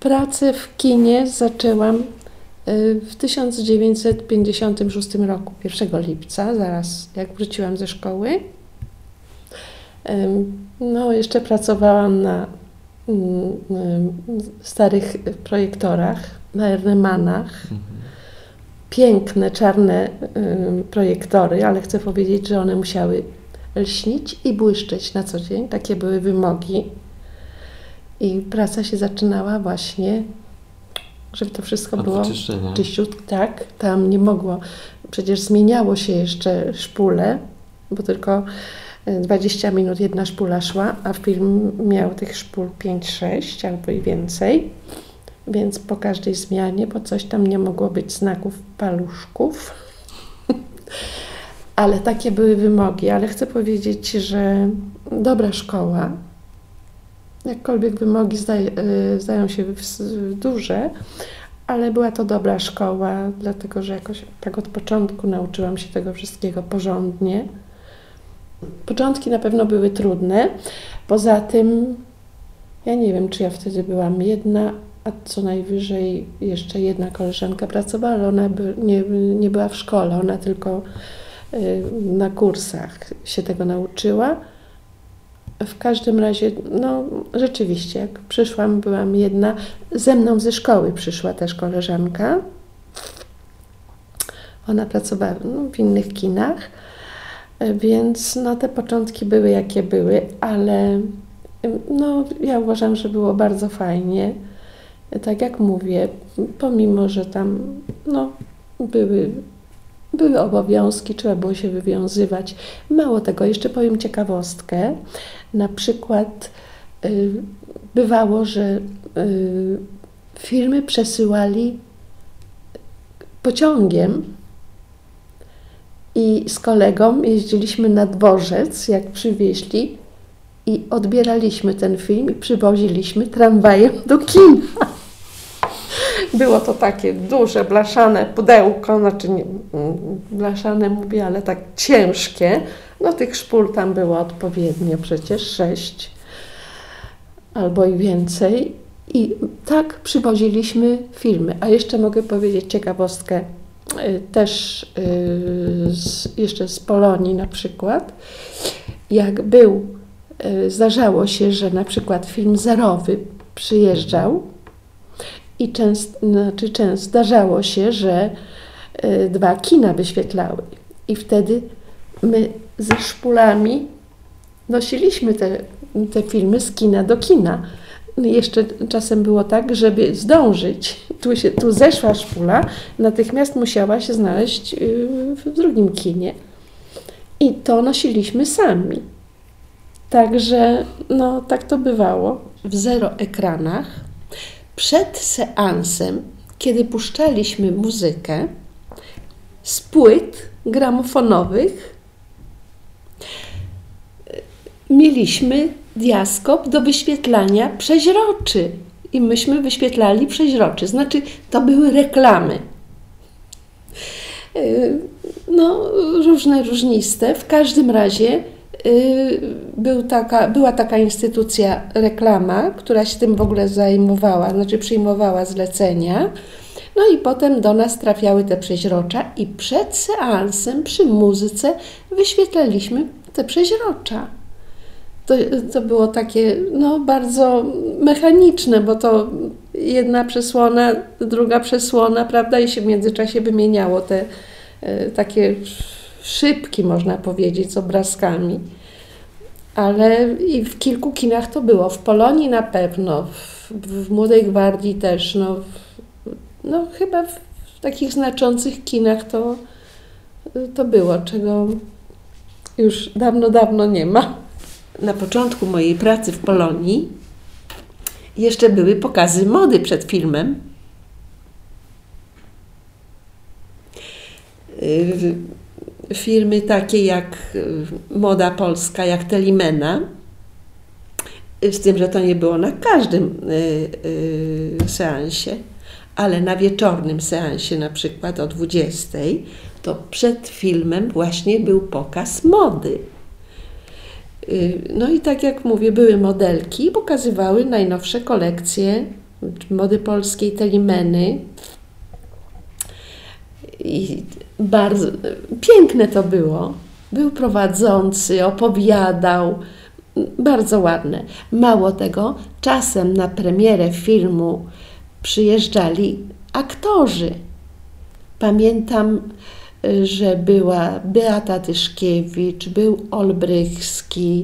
Pracę w kinie zaczęłam w 1956 roku, 1 lipca, zaraz jak wróciłam ze szkoły. No, jeszcze pracowałam na starych projektorach, na Ernemanach. Piękne, czarne projektory, ale chcę powiedzieć, że one musiały lśnić i błyszczeć na co dzień. Takie były wymogi. I praca się zaczynała właśnie, żeby to wszystko było czyściutko. Tak, tam nie mogło. Przecież zmieniało się jeszcze szpule, bo tylko 20 minut jedna szpula szła, a film miał tych szpul 5-6 albo i więcej. Więc po każdej zmianie, bo coś tam nie mogło być znaków paluszków. Ale takie były wymogi. Ale chcę powiedzieć, że dobra szkoła, jakkolwiek wymogi zdają się duże, ale była to dobra szkoła, dlatego że jakoś tak od początku nauczyłam się tego wszystkiego porządnie. Początki na pewno były trudne. Poza tym, ja nie wiem, czy ja wtedy byłam jedna, a co najwyżej jeszcze jedna koleżanka pracowała, ale ona nie była w szkole, ona tylko na kursach się tego nauczyła. W każdym razie, no rzeczywiście, jak przyszłam, byłam jedna. Ze mną ze szkoły przyszła też koleżanka. Ona pracowała w innych kinach, więc no, te początki były jakie były, ale no, ja uważam, że było bardzo fajnie. Tak jak mówię, pomimo, że tam no, były obowiązki, trzeba było się wywiązywać. Mało tego, jeszcze powiem ciekawostkę. Na przykład bywało, że firmy przesyłali pociągiem i z kolegą jeździliśmy na dworzec, jak przywieźli, i odbieraliśmy ten film i przywoziliśmy tramwajem do kina. Było to takie duże, blaszane pudełko, znaczy nie blaszane mówię, ale tak ciężkie. No tych szpul tam było odpowiednio przecież 6 albo i więcej. I tak przywoziliśmy filmy. A jeszcze mogę powiedzieć ciekawostkę też jeszcze z Polonii na przykład. Jak zdarzało się, że na przykład film zerowy przyjeżdżał, i często zdarzało się, że 2 kina wyświetlały. I wtedy my ze szpulami nosiliśmy te filmy z kina do kina. Jeszcze czasem było tak, żeby zdążyć. Tu zeszła szpula, natychmiast musiała się znaleźć w drugim kinie. I to nosiliśmy sami. Także no, tak to bywało. W zeroekranach przed seansem, kiedy puszczaliśmy muzykę z płyt gramofonowych, mieliśmy diaskop do wyświetlania przeźroczy. I myśmy wyświetlali przeźroczy. Znaczy, to były reklamy. No, różne, różniste. W każdym razie była taka instytucja reklama, która się tym w ogóle zajmowała, znaczy przyjmowała zlecenia. No i potem do nas trafiały te przeźrocza i przed seansem przy muzyce wyświetlaliśmy te przeźrocza. To było takie no, bardzo mechaniczne, bo to jedna przesłona, druga przesłona, prawda, i się w międzyczasie wymieniało te takie szybki, można powiedzieć, z obrazkami. Ale i w kilku kinach to było. W Polonii na pewno, w Młodej Gwardii też. No chyba w takich znaczących kinach to było, czego już dawno, dawno nie ma. Na początku mojej pracy w Polonii jeszcze były pokazy mody przed filmem. Firmy takie jak Moda Polska, jak Telimena, z tym, że to nie było na każdym seansie, ale na wieczornym seansie, na przykład o 20, to przed filmem właśnie był pokaz mody. No i tak jak mówię, były modelki i pokazywały najnowsze kolekcje Mody Polskiej, Telimeny. I bardzo piękne to było. Był prowadzący, opowiadał. Bardzo ładne. Mało tego, czasem na premierę filmu przyjeżdżali aktorzy. Pamiętam, że była Beata Tyszkiewicz, był Olbrychski,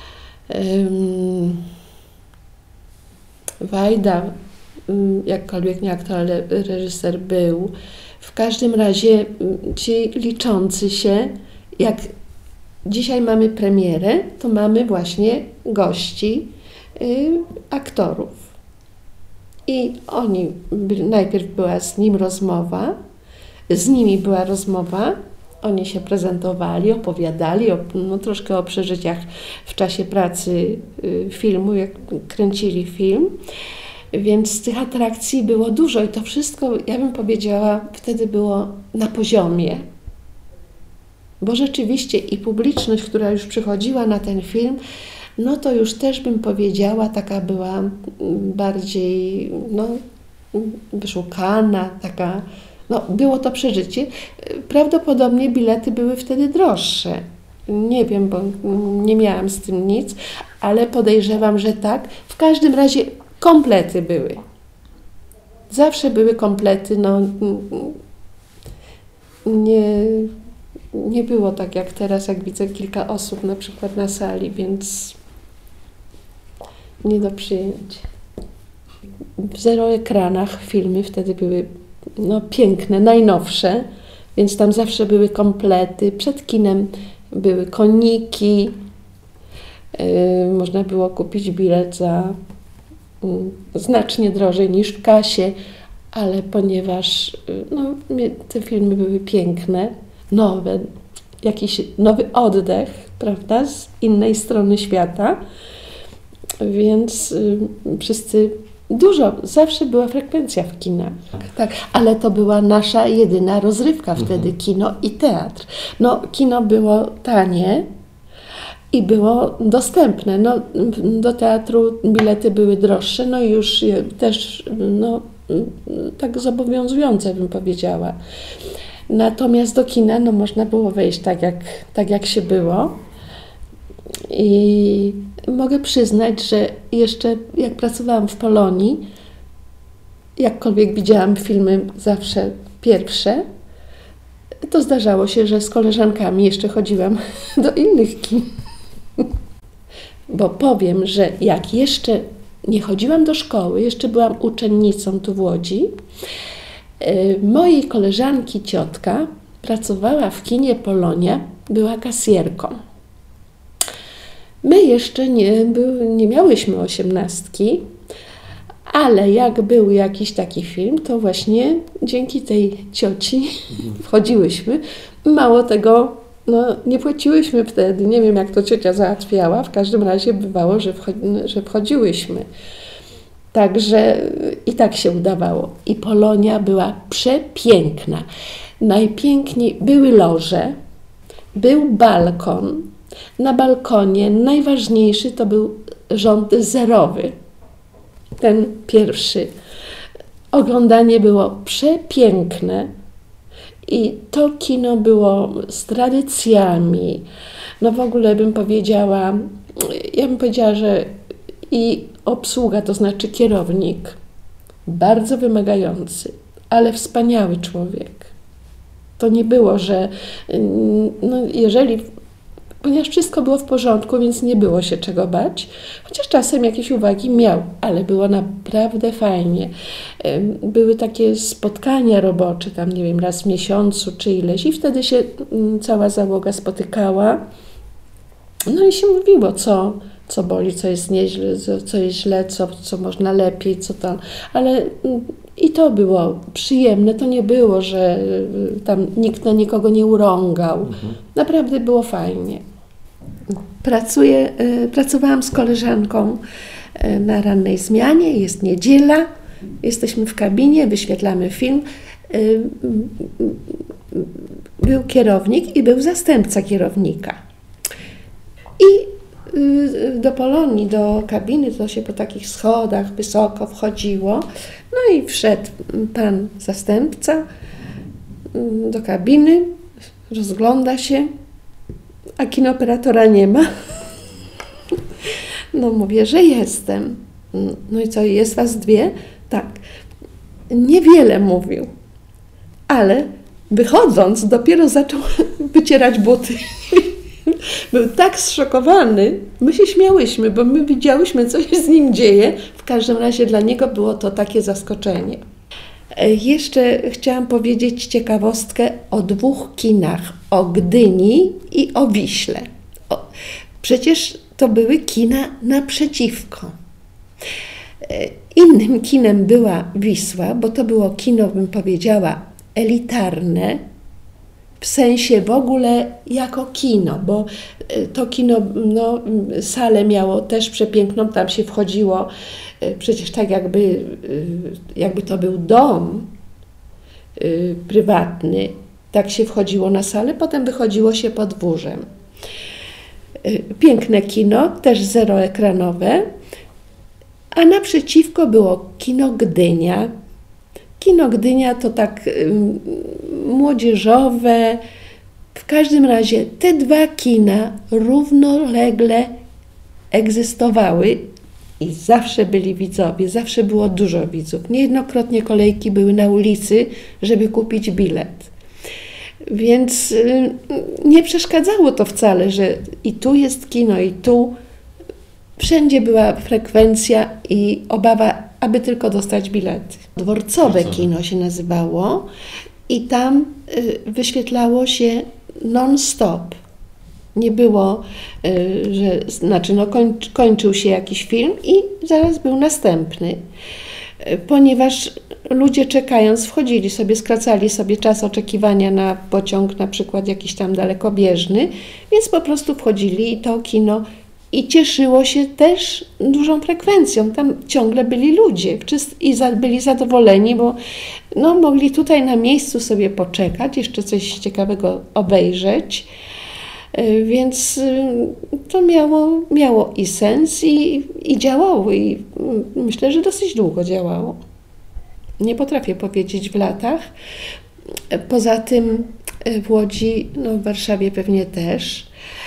Wajda, jakkolwiek nie aktor, ale reżyser był. W każdym razie ci liczący się, jak dzisiaj mamy premierę, to mamy właśnie gości, aktorów. I oni, najpierw była z nim rozmowa, z nimi była rozmowa, oni się prezentowali, opowiadali troszkę o przeżyciach w czasie pracy filmu, jak kręcili film. Więc tych atrakcji było dużo i to wszystko, ja bym powiedziała, wtedy było na poziomie. Bo rzeczywiście i publiczność, która już przychodziła na ten film, no to już też bym powiedziała, taka była bardziej wyszukana, taka, było to przeżycie. Prawdopodobnie bilety były wtedy droższe. Nie wiem, bo nie miałam z tym nic, ale podejrzewam, że tak. W każdym razie komplety były. Zawsze były komplety, nie było tak jak teraz, jak widzę kilka osób na przykład na sali, więc nie do przyjęcia. W zeroekranach filmy wtedy były piękne, najnowsze, więc tam zawsze były komplety. Przed kinem były koniki, można było kupić bilet za znacznie drożej niż w kasie, ale ponieważ te filmy były piękne, nowe, jakiś nowy oddech, prawda, z innej strony świata, więc wszyscy zawsze była frekwencja w kinach. Tak, ale to była nasza jedyna rozrywka wtedy, kino i teatr. Kino było tanie i było dostępne. Do teatru bilety były droższe, i już też tak zobowiązujące, bym powiedziała. Natomiast do kina można było wejść tak jak się było. I mogę przyznać, że jeszcze jak pracowałam w Polonii, jakkolwiek widziałam filmy zawsze pierwsze, to zdarzało się, że z koleżankami jeszcze chodziłam do innych kin. Bo powiem, że jak jeszcze nie chodziłam do szkoły, jeszcze byłam uczennicą tu w Łodzi, mojej koleżanki ciotka pracowała w kinie Polonia, była kasjerką. My jeszcze nie miałyśmy 18, ale jak był jakiś taki film, to właśnie dzięki tej cioci wchodziłyśmy. Mało tego, nie płaciłyśmy wtedy, nie wiem jak to ciocia załatwiała, w każdym razie bywało, że wchodziłyśmy. Także i tak się udawało. I Polonia była przepiękna. Najpiękniej były loże, był balkon. Na balkonie najważniejszy to był rząd zerowy, ten pierwszy. Oglądanie było przepiękne i to kino było z tradycjami. W ogóle bym powiedziała, że i obsługa, to znaczy kierownik, bardzo wymagający, ale wspaniały człowiek. To nie było, że ponieważ wszystko było w porządku, więc nie było się czego bać, chociaż czasem jakieś uwagi miał, ale było naprawdę fajnie. Były takie spotkania robocze, tam nie wiem, raz w miesiącu czy ileś i wtedy się cała załoga spotykała. I się mówiło, co boli, co jest nieźle, co jest źle, co można lepiej, co to. Ale i to było przyjemne, to nie było, że tam nikt na nikogo nie urągał. Naprawdę było fajnie. Pracowałam z koleżanką na rannej zmianie, jest niedziela, jesteśmy w kabinie, wyświetlamy film. Był kierownik i był zastępca kierownika. I do Polonii, do kabiny, to się po takich schodach wysoko wchodziło. No i wszedł pan zastępca do kabiny, rozgląda się, a kinooperatora nie ma. No mówię, że jestem. No i co, jest was dwie? Tak. Niewiele mówił, ale wychodząc dopiero zaczął wycierać buty. Był tak zszokowany, my się śmiałyśmy, bo my widziałyśmy, co się z nim dzieje. W każdym razie dla niego było to takie zaskoczenie. Jeszcze chciałam powiedzieć ciekawostkę o 2 kinach, o Gdyni i o Wiśle. Przecież to były kina naprzeciwko. Innym kinem była Wisła, bo to było kino, bym powiedziała, elitarne, w sensie w ogóle jako kino, bo to kino, no, salę miało też przepiękną, tam się wchodziło przecież tak jakby to był dom prywatny, tak się wchodziło na salę, potem wychodziło się podwórzem. Piękne kino, też zeroekranowe, a naprzeciwko było kino Gdynia. Kino Gdynia to tak młodzieżowe. W każdym razie te 2 kina równolegle egzystowały i zawsze byli widzowie, zawsze było dużo widzów. Niejednokrotnie kolejki były na ulicy, żeby kupić bilet. Więc nie przeszkadzało to wcale, że i tu jest kino, i tu. Wszędzie była frekwencja i obawa, aby tylko dostać bilety. Dworcowe kino się nazywało i tam wyświetlało się non-stop. Nie było, kończył się jakiś film i zaraz był następny. Ponieważ ludzie czekając wchodzili sobie, skracali sobie czas oczekiwania na pociąg, na przykład jakiś tam dalekobieżny, więc po prostu wchodzili i to kino i cieszyło się też dużą frekwencją. Tam ciągle byli ludzie i byli zadowoleni, bo no, mogli tutaj na miejscu sobie poczekać, jeszcze coś ciekawego obejrzeć. Więc to miało i sens i działało i myślę, że dosyć długo działało. Nie potrafię powiedzieć w latach. Poza tym w Łodzi, no w Warszawie pewnie też,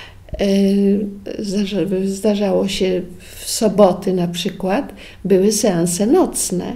zdarzało się w soboty na przykład, były seanse nocne.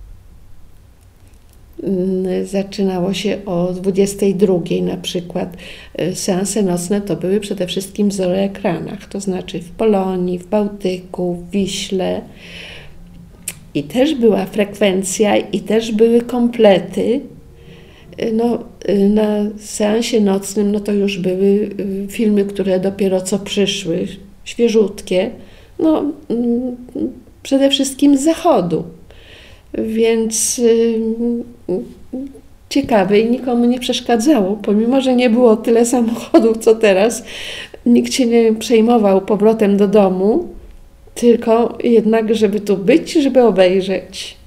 Zaczynało się o 22 na przykład. Seanse nocne to były przede wszystkim w zeroekranach, to znaczy w Polonii, w Bałtyku, w Wiśle. I też była frekwencja i też były komplety. No, na seansie nocnym no to już były filmy, które dopiero co przyszły, świeżutkie. No, przede wszystkim z zachodu. Więc ciekawe i nikomu nie przeszkadzało, pomimo że nie było tyle samochodów, co teraz. Nikt się nie przejmował powrotem do domu, tylko jednak, żeby tu być, żeby obejrzeć.